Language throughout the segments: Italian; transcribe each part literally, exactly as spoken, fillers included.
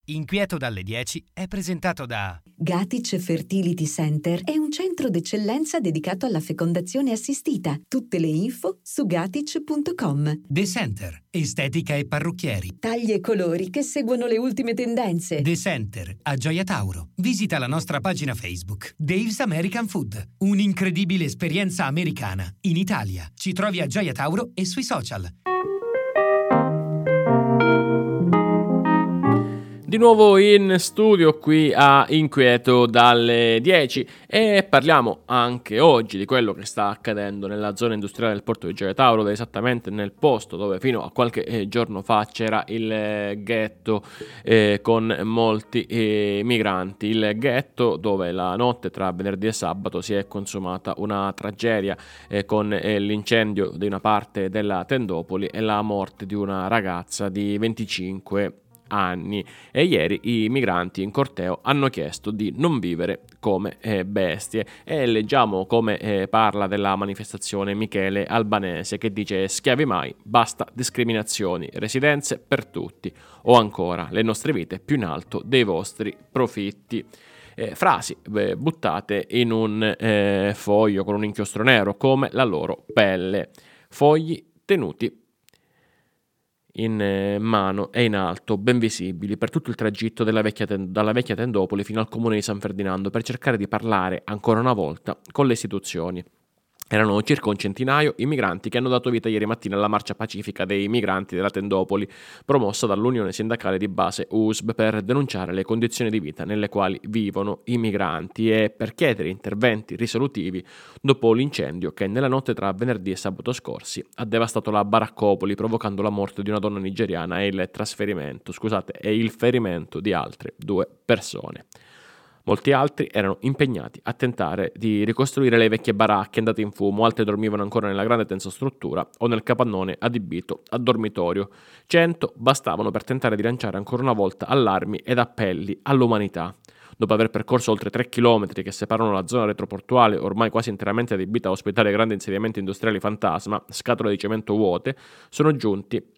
Inquieto dalle dieci è presentato da Gatic Fertility Center è un centro d'eccellenza dedicato alla fecondazione assistita. Tutte le info su gatic punto com. The Center, estetica e parrucchieri. Tagli e colori che seguono le ultime tendenze. The Center, a Gioia Tauro. Visita la nostra pagina Facebook. Dave's American Food, un'incredibile esperienza americana in Italia. Ci trovi a Gioia Tauro e sui social. Di nuovo in studio qui a Inquieto dalle dieci e parliamo anche oggi di quello che sta accadendo nella zona industriale del porto di Gioia Tauro, esattamente nel posto dove fino a qualche eh, giorno fa c'era il eh, ghetto eh, con molti eh, migranti, il ghetto dove la notte tra venerdì e sabato si è consumata una tragedia eh, con eh, l'incendio di una parte della tendopoli e la morte di una ragazza di venticinque anni, e ieri i migranti in corteo hanno chiesto di non vivere come eh, bestie, e leggiamo come eh, parla della manifestazione Michele Albanese, che dice: schiavi mai, basta discriminazioni, residenze per tutti, o ancora le nostre vite più in alto dei vostri profitti. Eh, frasi eh, buttate in un eh, foglio con un inchiostro nero come la loro pelle, fogli tenuti in mano e in alto, ben visibili per tutto il tragitto della vecchia ten- dalla vecchia tendopoli fino al comune di San Ferdinando, per cercare di parlare ancora una volta con le istituzioni. Erano circa un centinaio i migranti che hanno dato vita ieri mattina alla marcia pacifica dei migranti della tendopoli, promossa dall'unione sindacale di base U S B, per denunciare le condizioni di vita nelle quali vivono i migranti e per chiedere interventi risolutivi dopo l'incendio che nella notte tra venerdì e sabato scorsi ha devastato la baraccopoli, provocando la morte di una donna nigeriana e il trasferimento, scusate, e il ferimento di altre due persone. Molti altri erano impegnati a tentare di ricostruire le vecchie baracche andate in fumo, altre dormivano ancora nella grande tensostruttura o nel capannone adibito a dormitorio. Cento bastavano per tentare di lanciare ancora una volta allarmi ed appelli all'umanità. Dopo aver percorso oltre tre chilometri che separano la zona retroportuale, ormai quasi interamente adibita a ospitare grandi insediamenti industriali fantasma, scatole di cemento vuote, sono giunti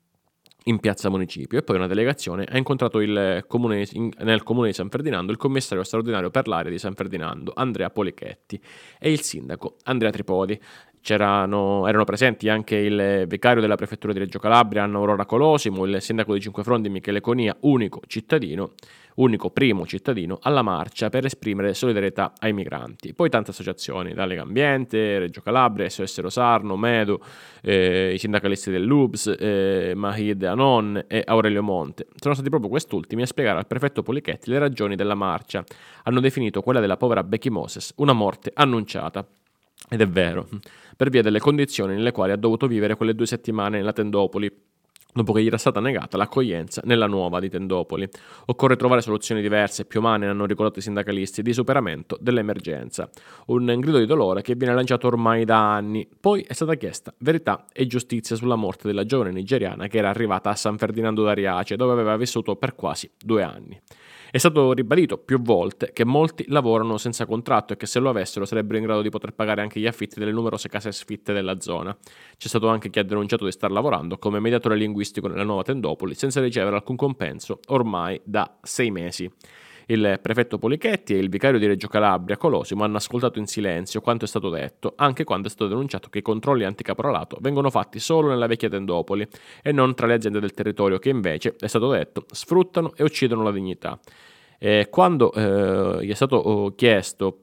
in piazza Municipio, e poi una delegazione ha incontrato il comune, in, nel comune di San Ferdinando il commissario straordinario per l'area di San Ferdinando Andrea Polichetti e il sindaco Andrea Tripodi. C'erano, erano presenti anche il vicario della prefettura di Reggio Calabria Anna Aurora Colosimo, il sindaco di Cinquefrondi Michele Conia, unico cittadino, unico primo cittadino alla marcia per esprimere solidarietà ai migranti. Poi tante associazioni, da Legambiente, Reggio Calabria, S O S Rosarno, Medu, eh, i sindacalisti dell'U B S, eh, Mahid Anon e Aurelio Monte. Sono stati proprio quest'ultimi a spiegare al prefetto Polichetti le ragioni della marcia. Hanno definito quella della povera Becky Moses una morte annunciata. Ed è vero, per via delle condizioni nelle quali ha dovuto vivere quelle due settimane nella tendopoli, dopo che gli era stata negata l'accoglienza nella nuova di Tendopoli. Occorre trovare soluzioni diverse, più umane, hanno ricordato i sindacalisti, di superamento dell'emergenza. Un grido di dolore che viene lanciato ormai da anni. Poi è stata chiesta verità e giustizia sulla morte della giovane nigeriana che era arrivata a San Ferdinando d'Ariace, dove aveva vissuto per quasi due anni. È stato ribadito più volte che molti lavorano senza contratto e che se lo avessero sarebbero in grado di poter pagare anche gli affitti delle numerose case sfitte della zona. C'è stato anche chi ha denunciato di star lavorando come mediatore linguistico nella nuova Tendopoli senza ricevere alcun compenso ormai da sei mesi. Il prefetto Polichetti e il vicario di Reggio Calabria Colosimo hanno ascoltato in silenzio quanto è stato detto, anche quando è stato denunciato che i controlli anticaporalato vengono fatti solo nella vecchia Tendopoli e non tra le aziende del territorio, che invece, è stato detto, sfruttano e uccidono la dignità. E quando eh, gli è stato chiesto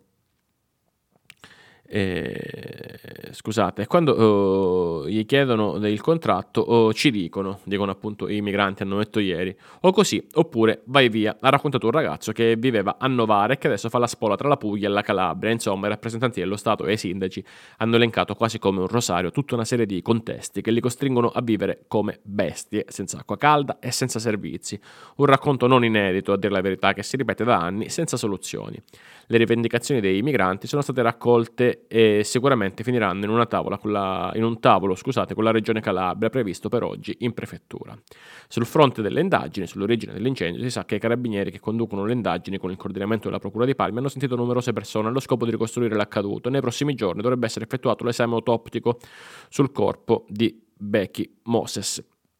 Eh, scusate, quando uh, gli chiedono del contratto uh, ci dicono, dicono appunto i migranti, hanno detto ieri, o così oppure vai via. Ha raccontato un ragazzo che viveva a Novara e che adesso fa la spola tra la Puglia e la Calabria. Insomma, i rappresentanti dello Stato e i sindaci hanno elencato quasi come un rosario tutta una serie di contesti che li costringono a vivere come bestie, senza acqua calda e senza servizi. Un racconto non inedito, a dire la verità, che si ripete da anni senza soluzioni. Le rivendicazioni dei migranti sono state raccolte e sicuramente finiranno in una tavola con la, in un tavolo scusate, con la regione Calabria, previsto per oggi in prefettura. Sul fronte delle indagini sull'origine dell'incendio si sa che i carabinieri che conducono le indagini con il coordinamento della Procura di Palmi hanno sentito numerose persone allo scopo di ricostruire l'accaduto e nei prossimi giorni dovrebbe essere effettuato l'esame autoptico sul corpo di Becky Moses.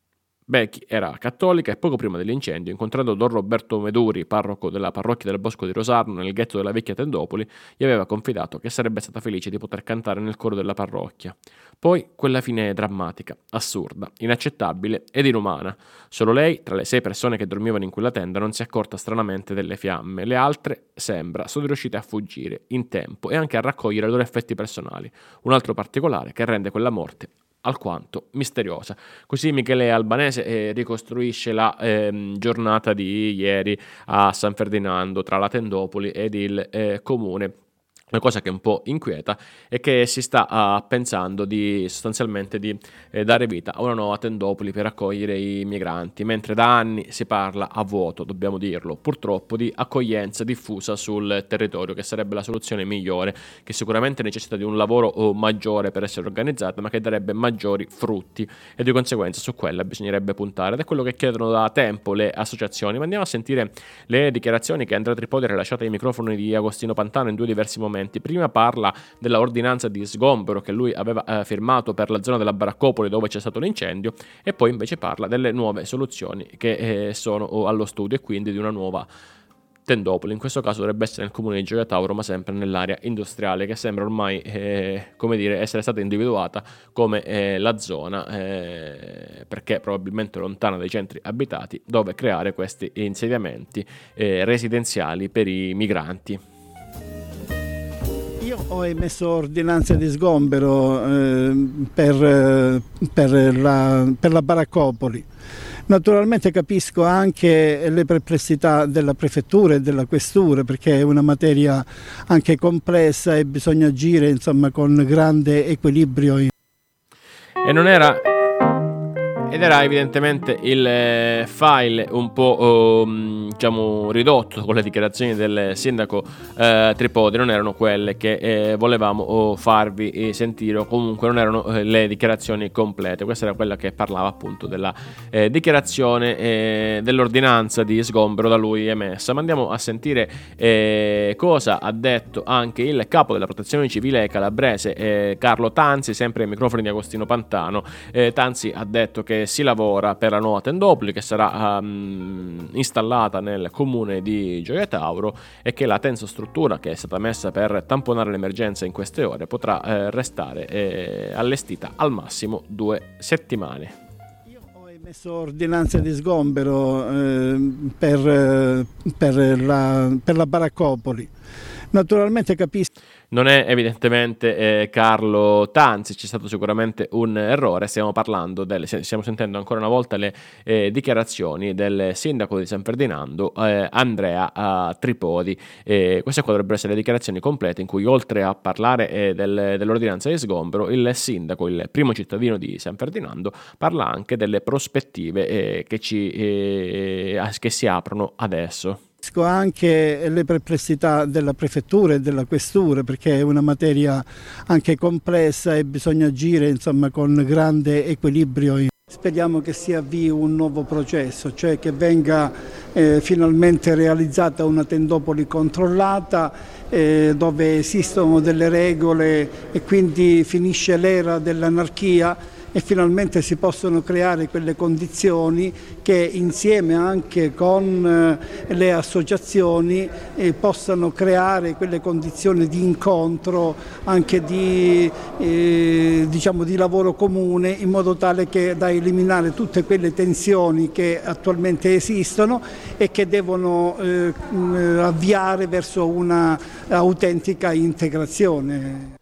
Becky era cattolica e poco prima dell'incendio, incontrando Don Roberto Meduri, parroco della parrocchia del Bosco di Rosarno nel ghetto della vecchia Tendopoli, gli aveva confidato che sarebbe stata felice di poter cantare nel coro della parrocchia. Poi quella fine drammatica, assurda, inaccettabile ed inumana. Solo lei, tra le sei persone che dormivano in quella tenda, non si è accorta stranamente delle fiamme. Le altre, sembra, sono riuscite a fuggire in tempo e anche a raccogliere i loro effetti personali. Un altro particolare che rende quella morte alquanto misteriosa. Così Michele Albanese eh, ricostruisce la eh, giornata di ieri a San Ferdinando tra la Tendopoli ed il eh, comune. Una cosa che un po' inquieta è che si sta uh, pensando di sostanzialmente di eh, dare vita a una nuova Tendopoli per accogliere i migranti, mentre da anni si parla a vuoto, dobbiamo dirlo, purtroppo di accoglienza diffusa sul territorio, che sarebbe la soluzione migliore, che sicuramente necessita di un lavoro oh, maggiore per essere organizzata, ma che darebbe maggiori frutti e di conseguenza su quella bisognerebbe puntare. Ed è quello che chiedono da tempo le associazioni. Ma andiamo a sentire le dichiarazioni che Andrea Tripodi ha rilasciato ai microfoni di Agostino Pantano in due diversi momenti. Prima parla della ordinanza di sgombero che lui aveva eh, firmato per la zona della Baraccopoli dove c'è stato l'incendio, e poi invece parla delle nuove soluzioni che eh, sono oh, allo studio, e quindi di una nuova Tendopoli. In questo caso dovrebbe essere nel comune di Gioia Tauro, ma sempre nell'area industriale, che sembra ormai eh, come dire essere stata individuata come eh, la zona eh, perché probabilmente lontana dai centri abitati, dove creare questi insediamenti eh, residenziali per i migranti. Io ho emesso ordinanze di sgombero eh, per, per, la, per la Baraccopoli. Naturalmente capisco anche le perplessità della prefettura e della questura, perché è una materia anche complessa e bisogna agire insomma con grande equilibrio. E non era... Ed era evidentemente il file un po' um, diciamo ridotto con le dichiarazioni del sindaco eh, Tripodi. Non erano quelle che eh, volevamo oh, farvi sentire, o comunque non erano eh, le dichiarazioni complete. Questa era quella che parlava appunto della eh, dichiarazione eh, dell'ordinanza di sgombero da lui emessa. Ma andiamo a sentire eh, cosa ha detto anche il capo della protezione civile calabrese eh, Carlo Tanzi, sempre ai microfoni di Agostino Pantano. eh, Tanzi ha detto che si lavora per la nuova Tendopoli, che sarà um, installata nel comune di Gioia Tauro, e che la tensostruttura che è stata messa per tamponare l'emergenza in queste ore potrà eh, restare eh, allestita al massimo due settimane. Io ho emesso ordinanze di sgombero eh, per, per, la, per la Baraccopoli. Naturalmente capisco. Non è evidentemente eh, Carlo Tanzi, c'è stato sicuramente un errore. Stiamo parlando delle, stiamo sentendo ancora una volta le eh, dichiarazioni del sindaco di San Ferdinando eh, Andrea eh, Tripodi. Eh, queste qua dovrebbero essere le dichiarazioni complete, in cui oltre a parlare eh, del, dell'ordinanza di sgombero, il sindaco, il primo cittadino di San Ferdinando, parla anche delle prospettive eh, che, ci, eh, che si aprono adesso. Capisco anche le perplessità della prefettura e della questura, perché è una materia anche complessa e bisogna agire insomma con grande equilibrio. Speriamo che si avvii un nuovo processo, cioè che venga eh, finalmente realizzata una Tendopoli controllata eh, dove esistono delle regole e quindi finisce l'era dell'anarchia e finalmente si possono creare quelle condizioni che insieme anche con eh, le associazioni eh, possano creare quelle condizioni di incontro, anche di, eh, diciamo di lavoro comune, in modo tale che da eliminare tutte quelle tensioni che attualmente esistono e che devono eh, avviare verso una autentica integrazione.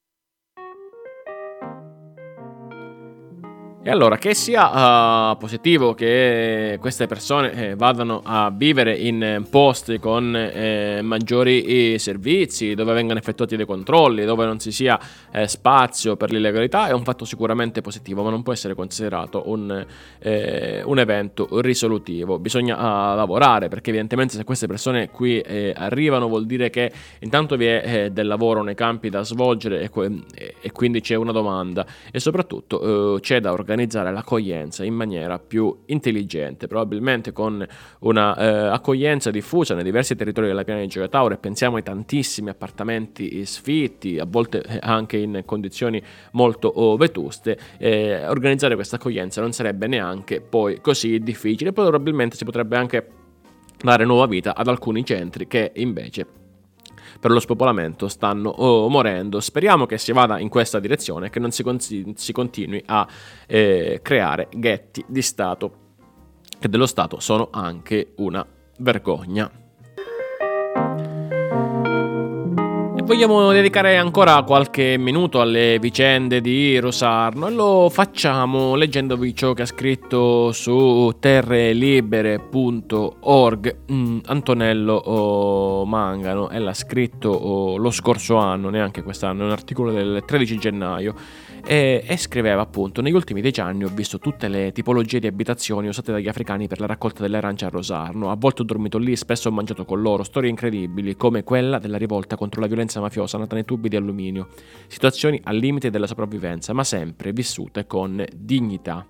E allora, che sia uh, positivo che queste persone eh, vadano a vivere in eh, posti con eh, maggiori eh, servizi, dove vengano effettuati dei controlli, dove non ci sia eh, spazio per l'illegalità, è un fatto sicuramente positivo, ma non può essere considerato un, eh, un evento risolutivo. Bisogna uh, lavorare, perché evidentemente se queste persone qui eh, arrivano, vuol dire che intanto vi è eh, del lavoro nei campi da svolgere, e, que- e quindi c'è una domanda, e soprattutto eh, c'è da organizzare organizzare l'accoglienza in maniera più intelligente, probabilmente con una eh, accoglienza diffusa nei diversi territori della piana di Gioia Tauro, e pensiamo ai tantissimi appartamenti sfitti, a volte anche in condizioni molto oh, vetuste. Eh, organizzare questa accoglienza non sarebbe neanche poi così difficile, poi probabilmente si potrebbe anche dare nuova vita ad alcuni centri che invece per lo spopolamento stanno oh, morendo. Speriamo che si vada in questa direzione, che non si, con- si continui a eh, creare ghetti di Stato, che dello Stato sono anche una vergogna. Vogliamo dedicare ancora qualche minuto alle vicende di Rosarno, e lo facciamo leggendovi ciò che ha scritto su terrelibere punto org mm, Antonello oh, Mangano, e l'ha scritto oh, lo scorso anno, neanche quest'anno, è un articolo del tredici gennaio, e, e scriveva appunto: negli ultimi dieci anni ho visto tutte le tipologie di abitazioni usate dagli africani per la raccolta delle arance a Rosarno, a volte ho dormito lì, spesso ho mangiato con loro, storie incredibili come quella della rivolta contro la violenza mafiosa nata nei tubi di alluminio, situazioni al limite della sopravvivenza, ma sempre vissute con dignità.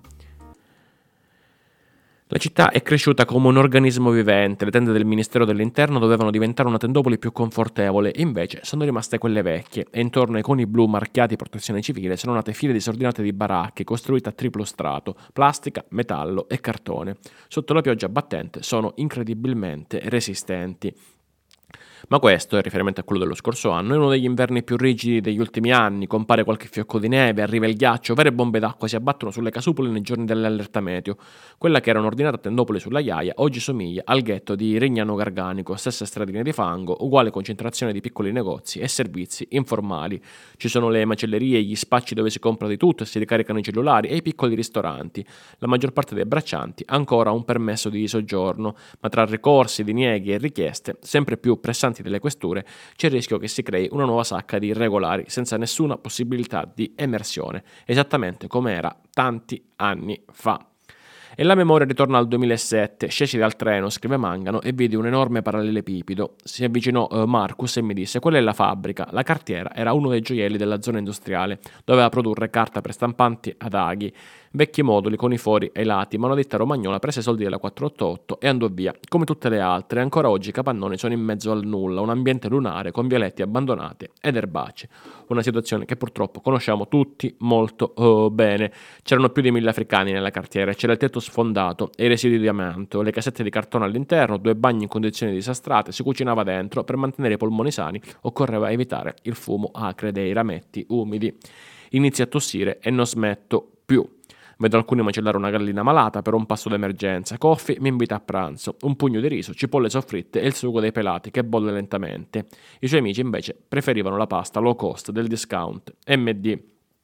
La città è cresciuta come un organismo vivente, le tende del Ministero dell'Interno dovevano diventare una tendopoli più confortevole, invece sono rimaste quelle vecchie, e intorno ai coni blu marchiati protezione civile sono nate file disordinate di baracche costruite a triplo strato, plastica, metallo e cartone. Sotto la pioggia battente sono incredibilmente resistenti. Ma questo, in riferimento a quello dello scorso anno, è uno degli inverni più rigidi degli ultimi anni, compare qualche fiocco di neve, arriva il ghiaccio, vere bombe d'acqua si abbattono sulle casupole nei giorni dell'allerta meteo. Quella che era un'ordinata tendopoli sulla Iaia oggi somiglia al ghetto di Rignano Garganico, stesse stradine di fango, uguale concentrazione di piccoli negozi e servizi informali. Ci sono le macellerie, gli spacci dove si compra di tutto e si ricaricano i cellulari, e i piccoli ristoranti. La maggior parte dei braccianti ha ancora un permesso di soggiorno, ma tra ricorsi, dinieghi e richieste sempre più pressanti delle questure c'è il rischio che si crei una nuova sacca di irregolari senza nessuna possibilità di emersione, esattamente come era tanti anni fa. E la memoria ritorna al duemilasette, scesi dal treno, scrive Mangano, e vidi un enorme parallelepipedo. Si avvicinò uh, Marcus e mi disse: quella è la fabbrica. La cartiera era uno dei gioielli della zona industriale, doveva produrre carta per stampanti ad aghi, vecchi moduli con i fori ai lati, ma una ditta romagnola prese i soldi della quattrocentottantotto e andò via. Come tutte le altre, ancora oggi i capannoni sono in mezzo al nulla, un ambiente lunare con vialetti abbandonate ed erbacee. Una situazione che purtroppo conosciamo tutti molto oh, bene. C'erano più di mille africani nella cartiera, c'era il tetto sfondato e i residui di amianto, le casette di cartone all'interno, due bagni in condizioni disastrate, si cucinava dentro. Per mantenere i polmoni sani occorreva evitare il fumo acre dei rametti umidi. Inizio a tossire e non smetto più. Vedo alcuni macellare una gallina malata per un pasto d'emergenza. Coffi mi invita a pranzo, un pugno di riso, cipolle soffritte e il sugo dei pelati che bolle lentamente. I suoi amici invece preferivano la pasta low cost del discount M D.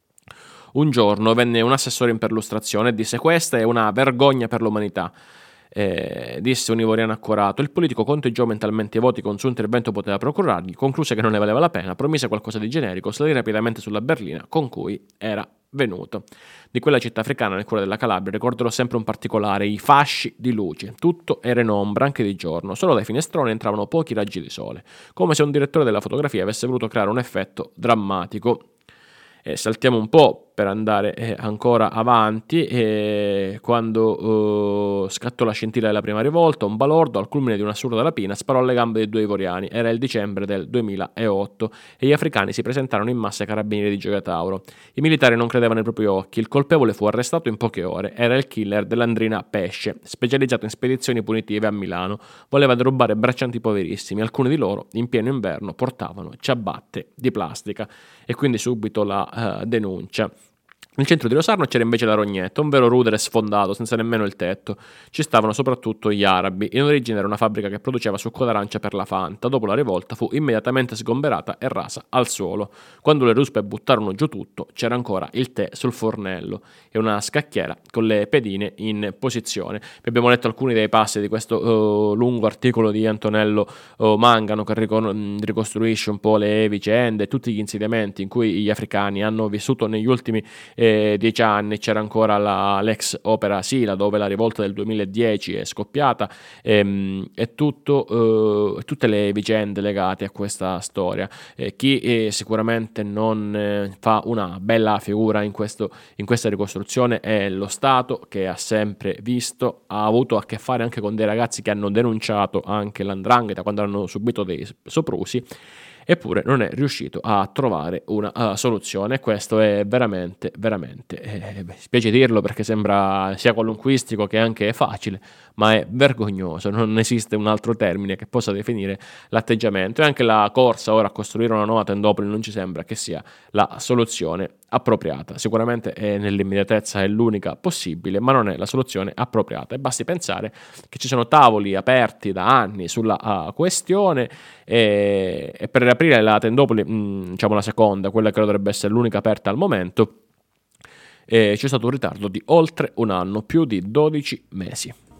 Un giorno venne un assessore in perlustrazione e disse: questa è una vergogna per l'umanità. Eh, disse un ivoriano accorato. Il politico conteggiò mentalmente i voti che un suo intervento poteva procurargli, concluse che non ne valeva la pena, promise qualcosa di generico, salì rapidamente sulla berlina con cui era venuto. Di quella città africana nel cuore della Calabria ricorderò sempre un particolare: i fasci di luce. Tutto era in ombra anche di giorno, solo dai finestroni entravano pochi raggi di sole, come se un direttore della fotografia avesse voluto creare un effetto drammatico. E saltiamo un po' per andare eh, ancora avanti, e quando uh, scattò la scintilla della prima rivolta, un balordo al culmine di un'assurda rapina sparò alle gambe dei due ivoriani. Era il dicembre del duemilaotto e gli africani si presentarono in massa ai carabinieri di Gioia Tauro. I militari non credevano ai propri occhi. Il colpevole fu arrestato in poche ore. Era il killer dell'Andrina Pesce, specializzato in spedizioni punitive a Milano. Voleva derubare braccianti poverissimi. Alcuni di loro in pieno inverno portavano ciabatte di plastica, e quindi subito la uh, denuncia. Nel centro di Rosarno c'era invece la Rognetta, un vero rudere sfondato, senza nemmeno il tetto. Ci stavano soprattutto gli arabi. In origine era una fabbrica che produceva succo d'arancia per la Fanta. Dopo la rivolta fu immediatamente sgomberata e rasa al suolo. Quando le ruspe buttarono giù tutto, c'era ancora il tè sul fornello e una scacchiera con le pedine in posizione. Vi abbiamo letto alcuni dei passi di questo uh, lungo articolo di Antonello uh, Mangano, che ricon- ricostruisce un po' le vicende, tutti gli insediamenti in cui gli africani hanno vissuto negli ultimi eh, eh, dieci anni, c'era ancora la, l'ex opera Sila, dove la rivolta del duemiladieci è scoppiata, ehm, e tutto, eh, tutte le vicende legate a questa storia. Eh, chi eh, sicuramente non eh, fa una bella figura in, questo, in questa ricostruzione è lo Stato, che ha sempre visto, ha avuto a che fare anche con dei ragazzi che hanno denunciato anche l'Andrangheta quando hanno subito dei soprusi, eppure non è riuscito a trovare una uh, soluzione. Questo è veramente, veramente, eh, beh, spiace dirlo perché sembra sia qualunquistico che anche facile, ma è vergognoso, non esiste un altro termine che possa definire l'atteggiamento, e anche la corsa ora a costruire una nuova tendopoli non ci sembra che sia la soluzione appropriata. Sicuramente è nell'immediatezza è l'unica possibile, ma non è la soluzione appropriata, e basti pensare che ci sono tavoli aperti da anni sulla uh, questione, e, e per riaprire la tendopoli, mh, diciamo la seconda, quella che dovrebbe essere l'unica aperta al momento, eh, c'è stato un ritardo di oltre un anno, più di dodici mesi.